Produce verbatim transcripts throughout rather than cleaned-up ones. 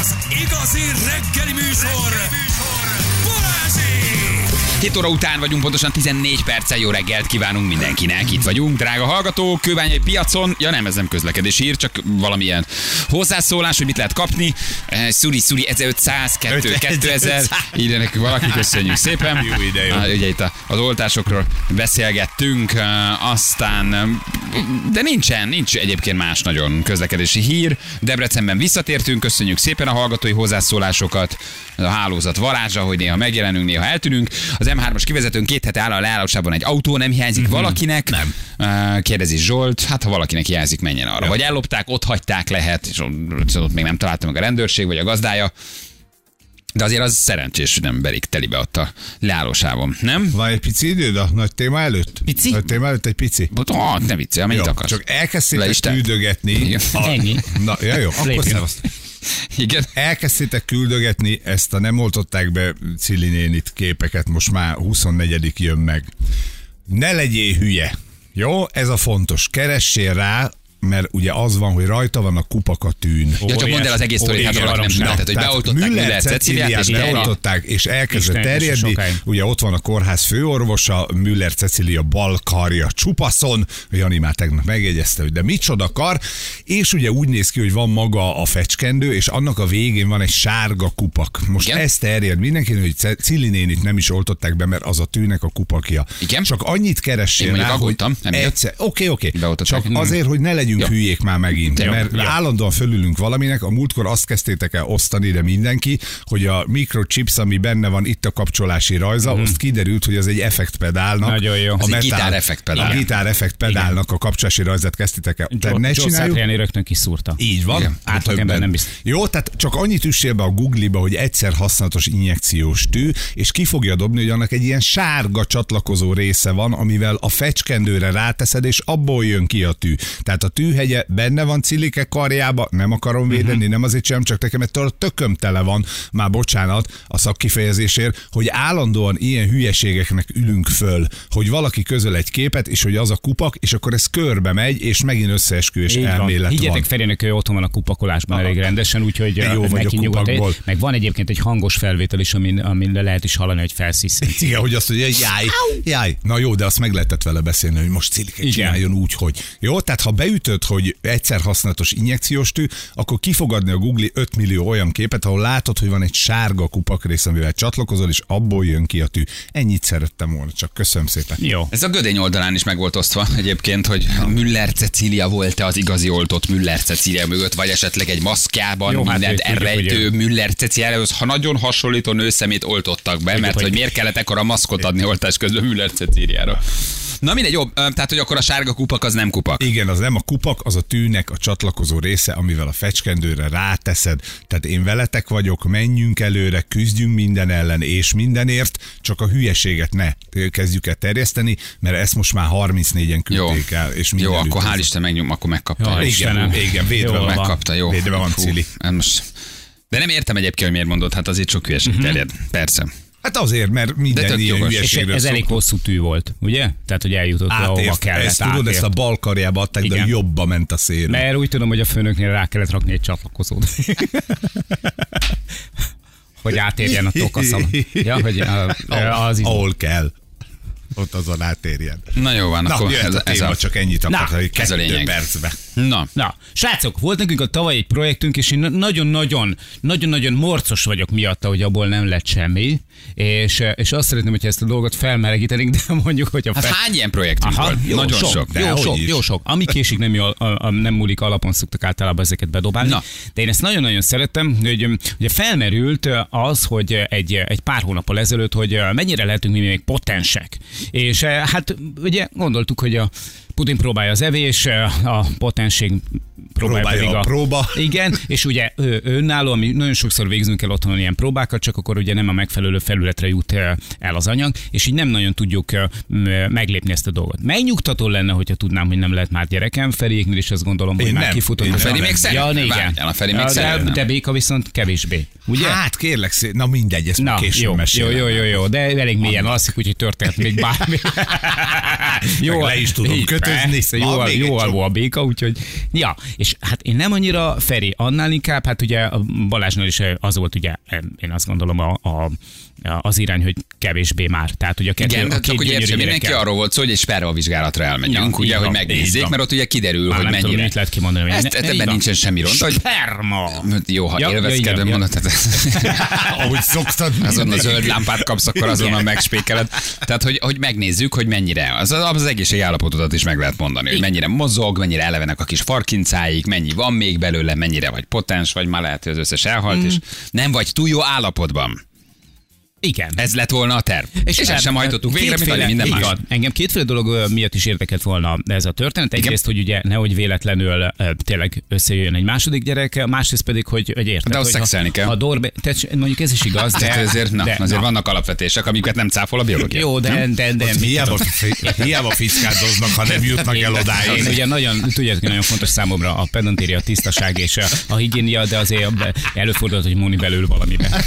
az igazi reggeli műsor, Balázsék! Két óra után vagyunk, pontosan tizennégy perccel. Jó reggelt kívánunk mindenkinek. Itt vagyunk, drága hallgatók, Kőbányai piacon. Ja nem, ez nem közlekedési hír, csak valamilyen hozzászólás, hogy mit lehet kapni. Szuri, Szuri, ezerötszáz, kétezer, írja nekünk valaki, köszönjük szépen. Jó ide, jó. Ugye itt az oltásokról beszélgettünk, aztán, de nincsen, nincs egyébként más nagyon közlekedési hír. Debrecenben visszatértünk, köszönjük szépen a hallgatói hozzászólásokat. A hálózat varázsa, hogy néha megjelenünk, néha eltűnünk. Az em hármas kivezetőn két hete áll a leállásában egy autó, nem hiányzik mm-hmm. valakinek. Nem. Kérdezi Zsolt, hát ha valakinek hiányzik, menjen arra. Ja. Vagy ellopták, ott hagyták, lehet, és ott még nem találta meg a rendőrség, vagy a gazdája. De azért az szerencsés, hogy nem verik telibe ott a leállósávon, nem? Van egy pici időd a nagy téma előtt? Pici? Nagy téma előtt egy pici? Ah, ne viccel, amennyit jó, akarsz. csak elkezdtétek küldögetni. A... Ennyi. Na, ja, jó, akkor szevasz. Igen. Elkezdtétek küldögetni ezt a nem oltották be Cili nénit képeket, most már huszonnegyedik jön meg. Ne legyél hülye. Jó, ez a fontos. Keressél rá, mert ugye az van, hogy rajta van a kupak tűn. Ja, csak mondd el az egész sztorit, hát valaki nem csinált. Tehát, hogy beoltották Müller Ceciliát, és beoltották, és elkezdett terjedni. Ugye ott van a kórház főorvosa, Müller Cecilia bal karja csupaszon. Jani már tegnap megjegyezte, hogy de micsoda kar. És ugye úgy néz ki, hogy van maga a fecskendő, és annak a végén van egy sárga kupak. Most igen? Ez terjed mindenkinek, hogy Cili nénit nem is oltották be, mert az a tűnek a kupakja. Igen? Csak annyit keressél rá, hogy egyszer. Oké, oké. Csak azért, hogy ne legyünk ja. hülyék már megint, ja. mert ja. állandóan fölülünk valaminek. A múltkor azt kezdtétek el osztani, de mindenki, hogy a microchips, ami benne van itt a kapcsolási rajza, mm. azt kiderült, hogy az egy effektpedálnak. Nagyon jó. A metál, gitár effektpedál. A gitár effektpedálnak a kapcsolási rajzát kezdtétek el. Tehát ne csináljuk. Joe rögtön kiszúrta. Így van. Átlagember nem biztos. Jó, tehát csak annyit üssél be a Google-ba, hogy egyszer használatos injekciós tű, és ki fogja dobni, hogy annak egy ilyen sárga csatlakozó része van, amivel a fecskendőre ráteszed, és abból jön ki a tű. Tehát a tűhegye benne van Cilike karjába, nem akarom védeni, uh-huh. nem azért sem, csak nekem ettől a tököm tele van, már bocsánat a szakkifejezésért, hogy állandóan ilyen hülyeségeknek ülünk föl, hogy valaki közöl egy képet, és hogy az a kupak, és akkor ez körbe megy, és megint összeesküvés elmélet van. Higgyetek Ferének, ő otthon van a kupakolásban elég rendesen, úgyhogy jó neki nyugodtan. Meg van egyébként egy hangos felvétel is, amin, amin lehet is hallani, hogy felsziszen. Igen, hogy azt mondja, jáj, jáj. Na jó, de azt meg lehetett vele beszélni, hogy most Cilike csináljon úgy, hogy. Jó, tehát ha beütöd, hogy egyszer használatos injekciós tű, akkor kifogadni a Google öt millió olyan képet, ahol látod, hogy van egy sárga kupakrész, amivel csatlakozol, és abból jön ki a tű. Ennyit szerettem volna, csak köszönöm szépen. Jó. Ez a Gödény oldalán is meg volt osztva egyébként, hogy Müller Cecilia volt-e az igazi oltott Müller Cecilia mögött, vagy esetleg egy maszkjában jó, mindent hát elrejtő Müller Ceciliához, ha nagyon hasonlító nőszemét oltottak be, mert hogy miért kellett ekkora maszkot adni oltás közben Müller Ceciliára. Na mindegy, jó, tehát hogy akkor a sárga kupak az nem kupak. Igen, az nem a kupak, az a tűnek a csatlakozó része, amivel a fecskendőre ráteszed. Tehát én veletek vagyok, menjünk előre, küzdjünk minden ellen és mindenért, csak a hülyeséget ne kezdjük el terjeszteni, mert ezt most már harmincnégyen küldték el. És jó, akkor hál' Isten megnyom, akkor megkapta. Ja, igen, igen, védve van. Megkapta, jó. Védve van, Cili. Most... De nem értem egyébként, hogy miért mondod, hát azért sok hülyeség uh-huh. terjed. Persze. Hát azért, mert minden ilyen hülyeségről ez elég hosszú tű volt, ugye? Tehát, hogy eljutott átért, ahova kellett. Ezt tudod, ezt a bal karjába adták, igen. De jobba ment a szél. Mert úgy tudom, hogy a főnöknél rá kellett rakni egy csatlakozót. Hogy átérjen a tokaszam. Ja, hogy az ahol kell. Ott azon átérjen. Na jó van, na, akkor ez, a téma, ez a... csak ennyit akartam, hogy ez a lényeg. Percbe. Na. Na, srácok, volt nekünk a tavaly egy projektünk, és én nagyon-nagyon, nagyon-nagyon morcos vagyok miatta, hogy abból nem lett semmi, és, és azt szeretném, hogyha ezt a dolgot felmelegítenénk, de mondjuk, hogy a hát fel... hány ilyen projektünk Aha, volt? Jó, nagyon sok. sok jó, sok, jó sok. Ami késik, nem, jól, a, a, nem múlik, alapon szoktak általában ezeket bedobálni. Na. De én ezt nagyon-nagyon szerettem, hogy ugye felmerült az, hogy egy, egy pár hónappal ezelőtt, hogy mennyire lehetünk mi még potensek. És hát ugye gondoltuk, hogy a Putin próbálja az evés, a potenség próbálja, próbálja pedig a, a próba. Igen, és ugye önálló, mi nagyon sokszor végzünk el otthon ilyen próbákat, csak akkor ugye nem a megfelelő felületre jut el az anyag, és így nem nagyon tudjuk meglépni ezt a dolgot. Megnyugtató lenne, hogyha tudnám, hogy nem lehet már gyerekem, Feriéknél is azt gondolom, én hogy nem. már kifutott. A Feri még szeretne. Ja, igen. A Feri még de, de Béka viszont kevésbé. Ugye? Hát kérlek szépen, na mindegy, ezt na, később jó, mesélem. Jó, jó, jó, jó, de elég mélyen alszik, úgyhogy történt még bármi. Jó, le is tudom kötözni. Jó, jó a Béka, úgyhogy ja, és És hát én nem annyira Feri, annál inkább, hát ugye a Balázsnál is az volt ugye, én azt gondolom a, a az irány, hogy kevésbé már. Tehát ugye a kettő, igen, a csak ugye értsem, mindenki arról volt szó, hogy egy sperma vizsgálatra elmegyünk, ja, ugye, hogy megnézzék, mert ott ugye kiderül, már hogy mennyire. Tudom, mit lehet kimondani. Ezt, ebben van. Nincsen semmi ront. Sperma! Jó, ha ja, élvezkedve ja, mondod, ahogy szoktad. Azon a zöld lámpát kapsz, akkor azonnal megspékeled. Tehát, hogy, hogy megnézzük, hogy mennyire. Az, az egészségi állapotodat is meg lehet mondani, hogy mennyire mozog, mennyire elevenek a kis farkincáik, mennyi van még belőle, mennyire vagy potens, vagy már lehet, hogy az összes elhalt, mm. és nem vagy túl jó állapotban. Igen. Ez lett volna a terv. És, és ezt sem hajtottuk végre, mint féle, minden más. Engem kétféle dolog miatt is érdekelt volna ez a történet. Egyrészt, hogy ugye nehogy véletlenül uh, tényleg összejöjjön egy második gyerek, másrészt pedig, hogy, hogy érted. De azt szexelni kell. A dorbe, tehát mondjuk ez is igaz, de... de azért, na, de, azért na. vannak alapvetések, amiket nem cáfol a biológia. Jó, de... de, de hiába, hiába fickádoznak, ha nem jutnak el odáig. Én ugye nagyon, tudjátok, nagyon fontos számomra a pedantéria, a tisztaság és a, a higiénia, de azért előfordulhat, hogy múlni belül valamiben.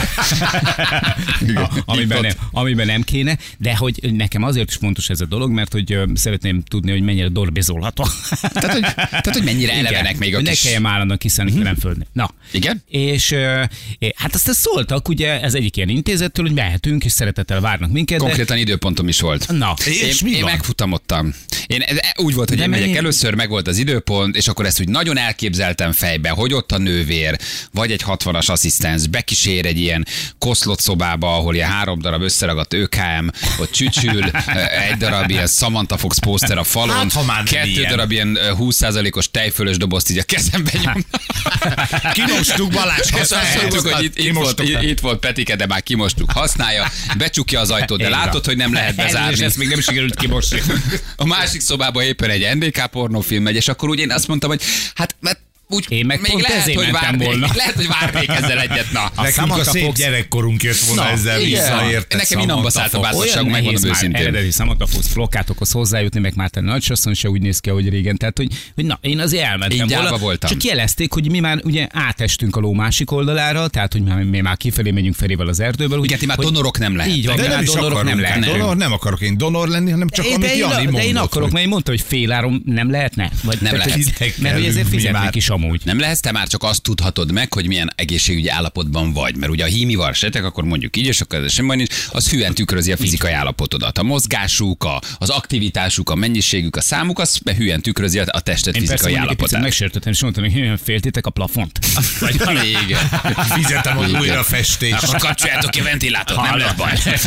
Amiben nem, amiben nem kéne, de hogy nekem azért is fontos ez a dolog, mert hogy uh, szeretném tudni, hogy mennyire dorbizolható. Tehát, hogy, tehát, hogy mennyire igen, elevenek még a ne kis... Ne kelljen állandóan kiszállni mm-hmm. földni. Na. Igen? És uh, hát aztán szóltak, ugye ez egyik ilyen intézettől, hogy mehetünk, és szeretettel várnak minket. Konkrétan de... időpontom is volt. Na. És én, én megfutamodtam. Én úgy volt, hogy de én megyek először, meg volt az időpont, és akkor ezt úgy nagyon elképzeltem fejbe, hogy ott a nővér, vagy egy hatvanas asszisztens bekísér egy ilyen koszlott szobába, ahol ilyen három darab összeragadt ö ká em, ott csücsül, egy darab ilyen Samantha Fox pószter a falon, hát, kettő ilyen. darab ilyen húsz százalékos tejfölös dobozt így a kezembe nyom. Kimostuk, Balázs, használjuk, hogy itt, itt, volt, itt, itt volt Petike, de már kimostuk, használja, becsukja az ajtót, de én látod, hogy nem lehet bezárni. És ezt még nem sikerült kimosni. A másik szobában éppen egy en dé ká pornófilm megy, és akkor úgy én azt mondtam, hogy hát úgy, én meg még lehet, hogy várnék, volna. lehet, hogy várnék ezzel egyet. Na. Nekünk a szép Fox... gyerekkorunk jött volna na, ezzel vissza, érted? Nekem inamba szállt a bátorság, megmondom őszintén. Eredeti Samantha Fox plakátokhoz hozzájutni, meg Márten nagysasszony se úgy néz ki, ahogy régen. Tehát, hogy, hogy na, én azért elmentem volna. Voltam. Csak jelezték, hogy mi már ugye átestünk a ló másik oldalára, tehát, hogy már, mi már kifelé megyünk Ferével az erdőből. Igen, ti már donorok nem lehet. Így van, de nem is akarok, nem lehet. Donor, nem akarok én donor lenni, hanem csak amit Jani mondott. De én akarok, mert én mondta, hogy féláron nem lehetne. Nem lehet. Mert hogy ezért fizetnék is amúgy. Nem lehet, te már csak azt tudhatod meg, hogy milyen egészségügyi állapotban vagy. Mert ugye a hímivar setek, akkor mondjuk így, és akkor ez sem baj, az hűen tükrözi a fizikai állapotodat. A mozgásuk, a, az aktivitásuk, a mennyiségük, a számuk, az hűen tükrözi a testet én fizikai állapotát. Én megsértettem, és mondtam, hogy féltétek a plafont. Vagy igen. Fizetem az újra festést. Akkor kapcsoljátok ki a ventilátort, nem lesz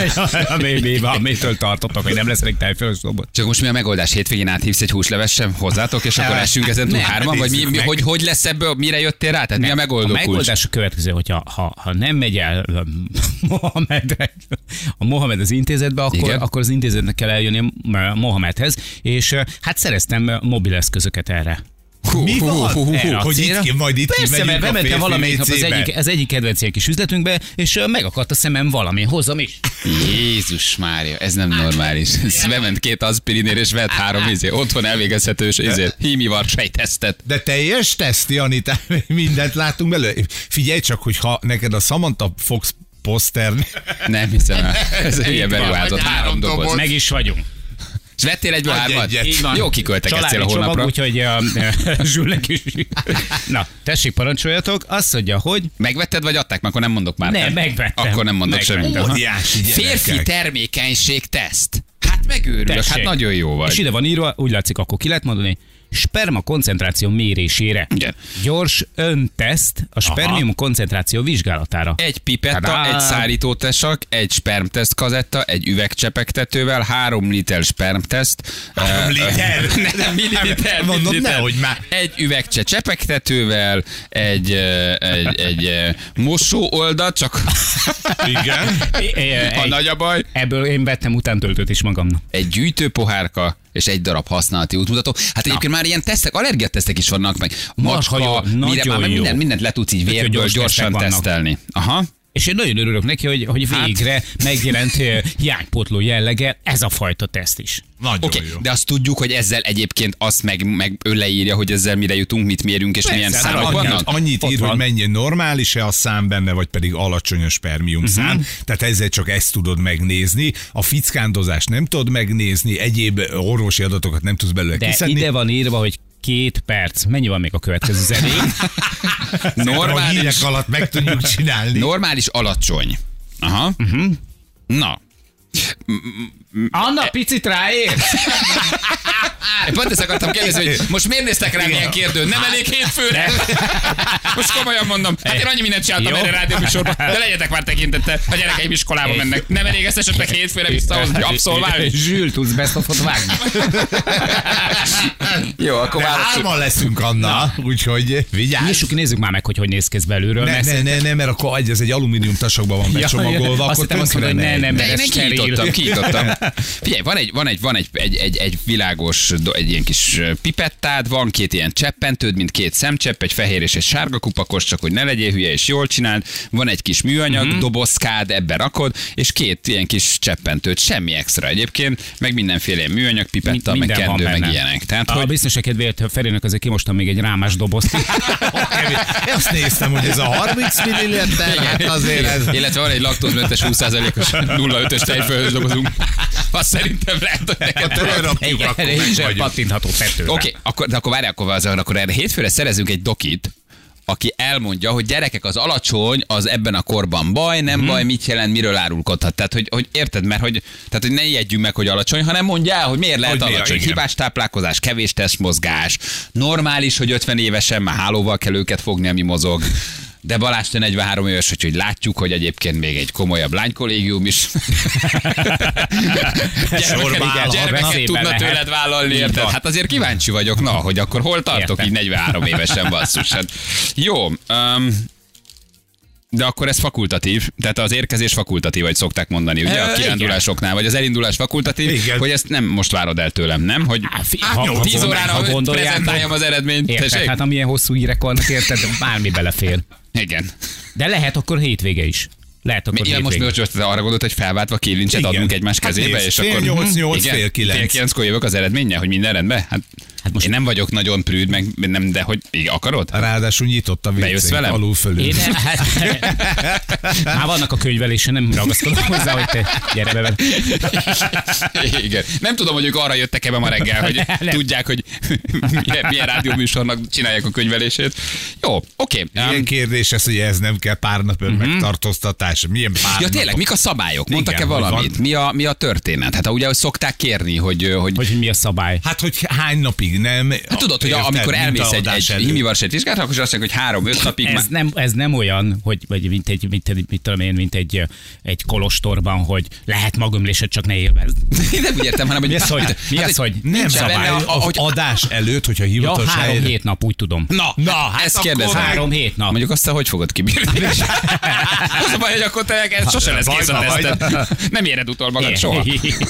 baj. Mitől tartottak, hogy nem lesz elég tejfölös dobot? Csak most mi a megoldás? Hétvégén áthívsz egy húslevessem hozzátok, és akkor essünk ezen túl hárman? Vagy mi, mi, hogy, hogy lesz ebből, mire jöttél rá? Tehát mi a megoldó A megoldás kulcs? a következő, hogyha ha, ha nem megy el Mohamedre, a Mohamed az intézetbe, akkor, akkor az intézetnek kell eljönni Mohamedhez, és hát szereztem mobileszközöket erre. Hú, mi van? Hú, hú, hú, hogy itt ki, majd itt persze, mert bementem valamelyik nap az egyik, az egyik kedvenc ilyen kis üzletünkbe, és megakadt a szemem valami. Hozzam is. Jézus Mária, ez nem normális. Ez bement két aspirinér, és vett három izé. Otthon elvégezhetős izé, hímivar sejtesztet. De teljes teszt, Jani, mindent látunk belőle. Figyelj csak, hogy ha neked a Samantha Fox poszter... Nem hiszem el. Ez ilyen beruházott három doboz. Meg is vagyunk. És vettél egyből hármat? Jó kiköltekeztél a holnapra. Úgyhogy a Zsülnek is. Na, tessék, parancsoljatok. Azt mondja, hogy... Megvetted, vagy adták? Mert akkor nem mondok már. Nem, megvettem. Akkor nem mondok semmit. Férfi termékenység teszt. Hát megőrülök, hát nagyon jó vagy. És ide van írva, úgy látszik, akkor ki lehet mondani, sperma koncentráció mérésére. Igen. Gyors önteszt a spermium Aha. koncentráció vizsgálatára. Egy pipetta, egy szárítótesak, egy spermteszt kazetta, egy üvegcsepegtetővel, három liter spermteszt. Három liter? Nem, milliliter. Mondom, nehogy már. Egy üvegcse csepegtetővel, egy, egy, egy mosóoldat, csak... Igen. A nagy a baj. Ebből én vettem utántöltőt is magamnak. Egy gyűjtőpohárka, és egy darab használati útmutató. Hát egyébként már ilyen tesztek, allergiatesztek is vannak, meg macska, mire már minden, mindent le tudsz így vérből gyors gyorsan tesztelni. Aha. És én nagyon örülök neki, hogy, hogy végre hát. megjelent hiánypótló jellege ez a fajta teszt is. Oké, okay, de azt tudjuk, hogy ezzel egyébként azt meg, meg ő leírja, hogy ezzel mire jutunk, mit mérünk, és persze, milyen számok vannak? Annyit ír, hogy mennyi normális-e a szám benne, vagy pedig alacsony a spermium uh-huh. szám. Tehát ezzel csak ezt tudod megnézni. A fickándozást nem tudod megnézni, egyéb orvosi adatokat nem tudsz belőle de kiszedni. Ide van írva, hogy két perc. Mennyi van még a következő zenén? A Normális, hírek alatt meg tudjuk csinálni. normális alacsony. Aha. Uh-huh. Na. Anna, picit ráérsz? Pont ezt akartam kérdezni, hogy most miért néztek rám ilyen kérdőn? Nem elég hétfőre? Most komolyan mondom. Hát én annyi mindent csináltam erre rádióműsorban, de legyetek már tekintettel, a gyerekeim iskolába mennek. Nem elég ezt esetleg hétfőre visszahozni, abszolválni? Zsül, tudsz best of-ot vágni. Jó, akkor De válaszoljuk. hárman leszünk, Anna, úgyhogy vigyázz. Nyissuk, nézzük már meg, hogy hogy néz ki ez belülről. Ne, mert ne, ne, ne, mert akkor egy- ez egy alumínium tasakban van becsomagolva, azt akkor hittem azt mondod, hogy ne, nem, De mert én ez kinyitottam, steril. kinyitottam. Figyelj, van egy, van egy, van egy, egy, egy, egy világos, do- egy ilyen kis pipettád, van két ilyen cseppentőd, mint két szemcsepp, egy fehér és egy sárga kupakos, csak hogy ne legyél hülye és jól csináld. Van egy kis műanyag, uh-huh. dobozkád, ebbe rakod, és két ilyen kis cseppentőd, semmi extra egyébként, meg mindenféle ilyen műanyag pipetta, meg Minden van kendő, meg benne. ilyenek. Tehát, A hogy biztonság kedvéért Ferinek azért kimostam még egy rámás dobozt. Azt néztem, hogy ez a harminc milliliter, hát azért ez... Illetve van egy laktózmentes húsz százalékos nulla ötös tejfölhöz dobozunk. Azt szerintem lehet, hogy neked Rakjuk, Igen, akkor és meg vagyunk. pattintható tetőre. Oké, okay, akkor, de akkor várj, akkor, az, akkor erre hétfőre szerezünk egy dokit, aki elmondja, hogy gyerekek, az alacsony, az ebben a korban baj, nem hmm. baj, mit jelent, miről árulkodhat. Tehát, hogy, hogy érted, mert hogy, tehát, hogy ne ijedjünk meg, hogy alacsony, hanem mondja el, hogy miért lehet Hogy alacsony. miért, Hibás táplálkozás, kevés testmozgás, normális, hogy ötven évesen már hálóval kell őket fogni, ami mozog. De Balázs, te negyvenhárom éves, hogy, hogy látjuk, hogy egyébként még egy komolyabb lánykollégium is. Sorba állhatna. Gyermeket Veszélybe tudna lehet. tőled vállalni, Így érted? van. Hát azért kíváncsi vagyok, na, hogy akkor hol tartok Értem. így negyvenhárom évesen basszus. Hát, jó, um, de akkor ez fakultatív, tehát az érkezés fakultatív, vagy szokták mondani, ugye, a E, kirándulásoknál, vagy az elindulás fakultatív, Igen. hogy ezt nem most várod el tőlem, nem? Hogy Á, fi- ha- ha tíz gondol- órára ha gondoljátok- prezentáljam az eredményt. Érted, Tessék? hát amilyen hosszú hírek vannak, érted, bármi belefér. Igen. De lehet akkor hétvége is. Lehet akkor Igen, most, hétvége. most arra gondolt, hogy felváltva kilincset Igen. adunk egymás Hát kezébe, nézd, és fél akkor... nyolc, nyolc, Igen, fél kilenc. Fél kilenckor jövök az eredménye, hogy minden rendben? Hát, hát most én nem vagyok nagyon prűd, meg nem, de hogy igen, akarod? Ráadásul nyitott a Bejössz vécénk velem? alul fölül. Én, hát, már vannak a könyvelésen, nem ragaszkodom hozzá, hogy te gyere be. Igen. Nem tudom, hogy ők arra jöttek ebbe ma reggel, hogy Nem. tudják, hogy milyen, milyen rádióműsornak csinálják a könyvelését. Jó, oké. Milyen Um, kérdés ez, hogy ez nem kell pár nap ön megtartóztatás? Milyen pár ja, tényleg, napok? mik a szabályok? Mondtak-e Igen, hogy valamit? van. Mi a, mi a történet? Hát ugye, hogy szokták kérni, hogy, hogy Hogy mi a szabály. Hát, hogy hány napig nem? Hát tudod, hogy Érted, amikor mint elmész a egy, adás egy előtt. himivarsely vizsgára, akkor azt mondják, hogy három-öt napig már... Ez nem, ez nem olyan, hogy vagy mint egy, mint egy, mit tudom én, mint egy, egy kolostorban, hogy lehet magömlésed, csak ne élvezd. Nem úgy értem, hanem hogy... Mi az, hogy, mi hát, az, hogy Nem Nincs szabály, benne a- a, ahogy- adás előtt, hogyha ja, hivatalos három helyre... hét nap, úgy tudom. Na, Na, hát hát ezt akkor kérdezem. Három hét nap. Mondjuk azt, hogy fogod kibírni. Az a baj, hogy akkor te ez sose lesz kész a Bajba vagy. teszted. Nem éred utol magad soha.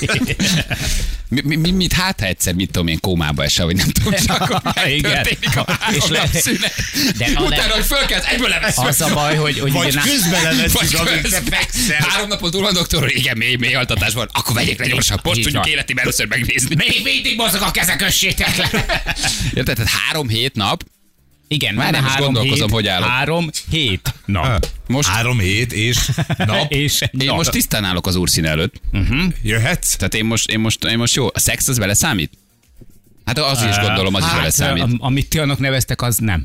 Mi, mi, mi, mit, hát ha egyszer, mit tudom én, kómába esel, vagy nem tudom, és akkor Igen. megtörténik a három És le- nap szünet. De a le- Utána, hogy fölkelsz, egyből leveszünk. Az a baj, hogy, hogy Vagy igen, közben levesszük, Vagy amíg te közben. fekszel. Három napon túl van, doktor, hogy igen, mély, mély altatás van. Akkor vegyék le gyorsan, most Így tudjuk van. életében először megnézni. még mindig mozog a keze, kössétek le. Érted? Tehát három hét nap, Igen, Már már nem is három gondolkozom, hét, hogy állok. Három hét nap. Hát, Most- Három hét és nap. És egy én nap. most tisztán állok az úrszín előtt. Jöhetsz? Tehát én most, én most, én most jó. A szex az vele számít? Hát az is gondolom, az is vele Hát, számít. am- amit ti annak neveztek, az nem.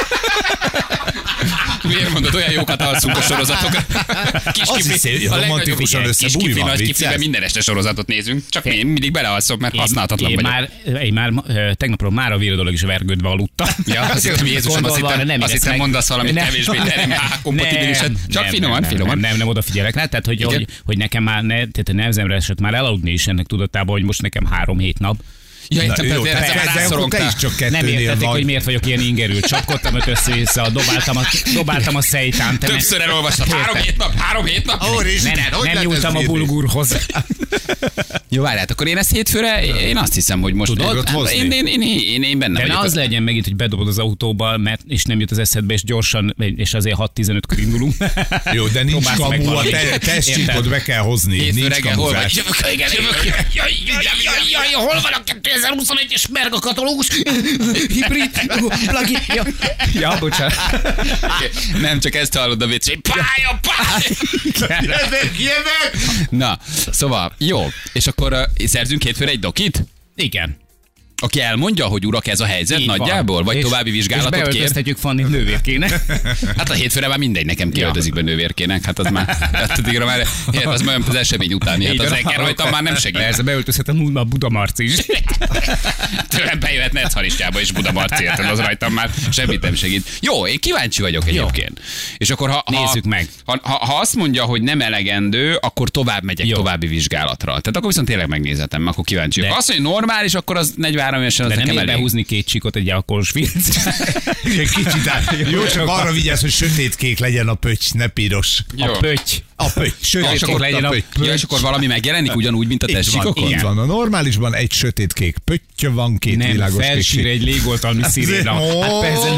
Miért mondod, olyan jókat alszunk a sorozatokat? Kis Az kifli, hiszi, a legnagyobb romantikusan ugye, kis kifli, összebújva, nagy vicces. kifliben minden este sorozatot nézünk. Csak én mindig belealszom, mert használhatatlan én vagyok. már, én már ö, tegnapról már a viradólag is vergődve aludtam. Ja, azt hittem, Jézusom, azt Gondolva, hittem, nem azt érsz hittem meg. mondasz valamit Nem. kevésbé er em há kompatibiliset. Csak Nem, finoman, nem, finoman. Nem, nem, nem odafigyelek rá, tehát hogy, Igen. hogy, hogy nekem már, ne, tehát a nehezemre esett már elaludni is ennek tudatában, hogy most nekem három hét nap. Ja, Na, értem, jó, tehát te, ezzel már te, akkor te rászorongtál. is csak Nem kettőnél értették, hogy vagy. miért vagyok ilyen ingerült. Csapkodtam őt össze-vissza, dobáltam a, dobáltam a szejtán. Te ne- Többször elolvastad. Három hét nap, három hét nap. Úristen, nem, hogy nem lehet nyúltam ezt a írni? bulgurhoz. Jó, várját, akkor én ezt hétfőre, én azt hiszem, hogy most... Tudod Hát hozni? én, én, én, én, én benne De vagyok. ne az legyen megint, hogy bedobod az autóba, mert és nem jut az eszedbe, és gyorsan, és azért hat tizenötkor indulunk. Jó, de nincs Próbálsz meg kamu, a valamit. te, testsíkot Érted? be kell hozni. Hétfő Nincs reggel hol vagy? kamuzás. Jövök, igen, jövök. Jaj, jaj, jaj, jaj, hol van a kétezer-huszonegyes Merga katalógus? Hibrid, plugin. Ja, Ja, bocsánat. Nem, csak ezt hallod a vicc, hogy pálya, pálya. Jövök, jövök! Na, szóval, jó. És akkor uh, szerzünk hétfőre egy dokit? Igen. Aki elmondja, hogy urak, ez a helyzet Így nagyjából? van. Vagy és, további vizsgálatot és kér? beöltöztetjük Fanni nővérkének. Hát a hétfőre már mindegy, nekem kiöltözik be nővérkének. Hát az már, hát addigra már, hát az már az esemény utáni. Hát az eger rajtam már nem segít. Persze, beöltözhetem a Budamarc is. Tőlem bejöhetne Echaristjába és Budamarci, az rajtam már semmit nem segít. Jó, én kíváncsi vagyok egyébként. És akkor ha, Nézzük ha, meg. Ha, ha, ha azt mondja, hogy nem elegendő, akkor tovább megyek Jó. további vizsgálatra. Tehát akkor viszont tényleg megnézetem, akkor kíváncsi vagyok. Ha azt mondja, hogy normális, akkor az negyvenhárom évesen az De nem nekem ér elég. behúzni két csikot egy alkoholos filc. Kicsit át. Jó, csak arra vigyázz, hogy sötétkék legyen a pötty, ne piros. Jó. A pötty. A pötty, Ja, és sötétkék akkor, legyen a pötty. ja, és akkor valami megjelenik ugyanúgy, mint a Így van, tessikokon? így van. A normálisban egy sötétkék pötty van, két Nem, világos felsír kék. egy légoltalmi sziréna. Hát persze,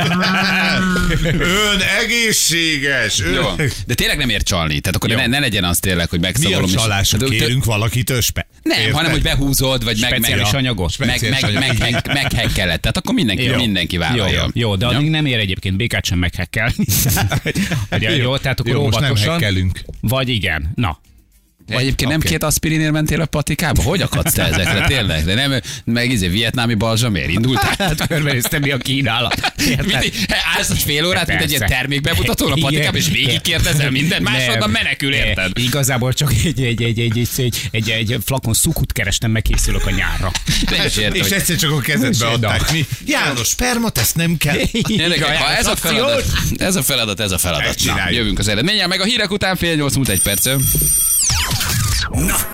Ön egészséges. Ön... Jó. De tényleg nem ér csalni. Tehát akkor ne, ne legyen az tényleg, hogy Mi a megszavolom. és- csalásra Tehát, kérünk valakitől spe? Nem, Érted? hanem hogy behúzod, vagy meg, meg, speciális anyagot. meg, meg, Speciális meg, meg, meg, meghekkeled. Tehát akkor mindenki, Jó. mindenki Jó, vállalja. jó, de addig nem ér egyébként békát sem meghekkelni. Ugye, jó, tehát akkor Jó, most nem óvatosan. hekkelünk. Vagy igen. Na, De egyébként nem Oké. két aspirinért mentél a patikába? Hogy akadsz te ezekre tényleg? De nem, meg izé vietnámi balzsamért indultál? hát körbenéztem, mi a kínálat. Érted? Mit, állsz egy fél órát, mint egy ilyen Persze. termékbemutatón a patikába, és Igen. végigkérdezel mindent, másodban Nem. menekül, érted? Igazából csak egy, egy, egy, egy, egy, egy, egy, egy flakon szukut kerestem, megkészülök a nyárra. Nem is értem, És hogy... egyszer csak a kezedbe adták. Mi? János, spermat, ezt nem kell. Tényleg, ha ez a feladat, ez a feladat, ez a feladat. Ezt Na, csináljuk. jövünk az eredménnyel, meg a hírek után fél nyolc múlt egy perc.